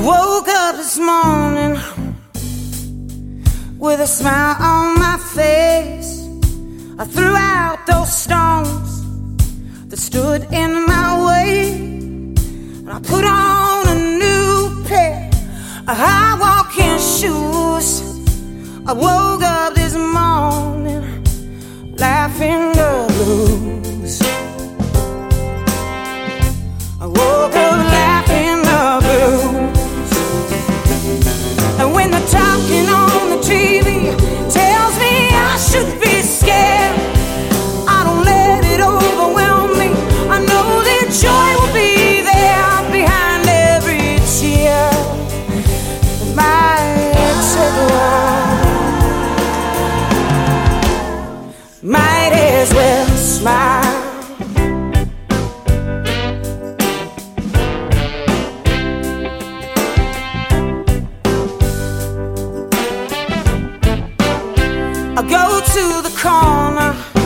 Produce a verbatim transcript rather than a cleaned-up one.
woke up this morning with a smile on my face. I threw out those stones that stood in my way, and I put on a new pair of high walking shoes. I woke up this morning laughing the blues. I woke up laughing the blues. And when the talking on the T V tells me I should be scared, I don't let it overwhelm me. I know that joy will be there behind every tear. It might take a while, might as well smile. I go to the corner